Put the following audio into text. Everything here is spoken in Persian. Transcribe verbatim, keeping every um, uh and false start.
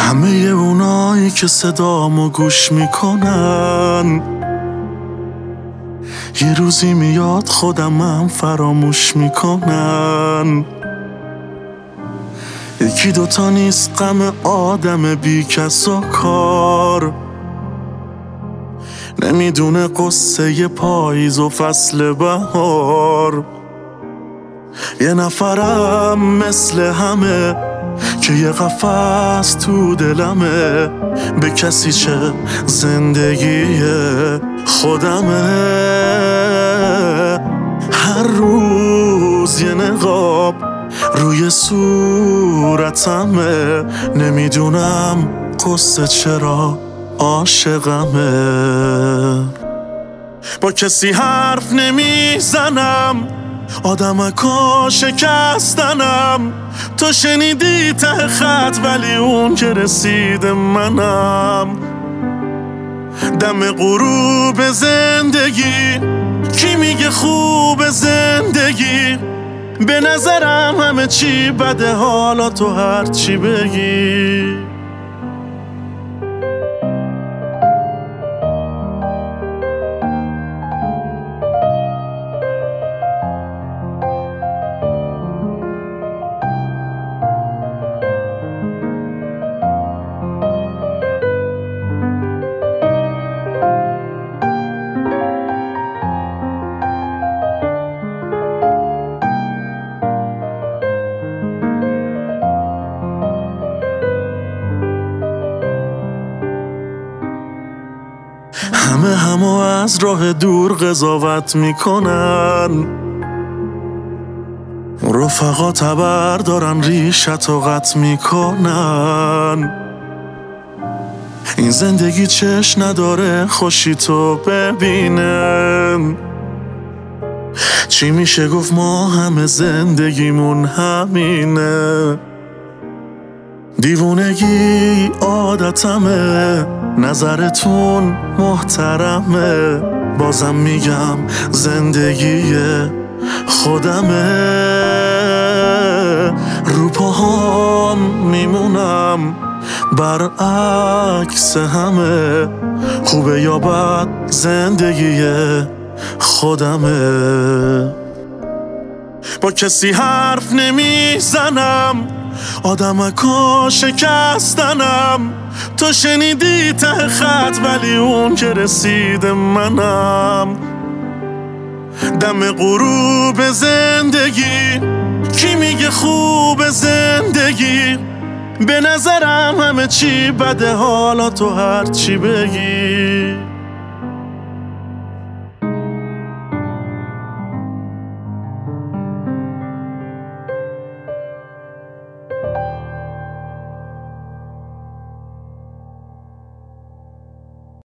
همه اونایی که صدامو گوش میکنن یه روزی میاد خودمم فراموش میکنن. یکی دوتا نیست غم آدم بی کس و کار، نمیدونه قصه پاییز و فصل بهار. یه نفرم مثل همه که یه قفس تو دلمه، به کسی چه زندگی خودمه. هر روز یه نقاب روی صورتمه، نمیدونم قصه چرا عاشقمه. با کسی حرف نمیزنم، آدمکا شکستنم. تو شنیدی ته خط ولی اون که رسید منم. دم غروب زندگی کی میگه خوب زندگی؟ به نظرم همه چی بده، حالا تو هر چی بگی. همه همو از راه دور قضاوت میکنن، رفقا تبر دارن ریشت و قط میکنن. این زندگی چش نداره خوشی تو ببینن. چی میشه گفت ما همه زندگیمون همینه. دیوونگی عادتمه، نظرتون محترمه. بازم میگم زندگی خودمه. رو پاهام میمونم برعکس همه، خوبه یا بد زندگی خودمه. با کسی حرف نمیزنم، آدمکا شکستنم. تو شنیدی ته خط ولی اون که رسید منم. دم غروب زندگی کی میگه خوب زندگی؟ به نظرم همه چی بده، حالا تو هر چی بگی.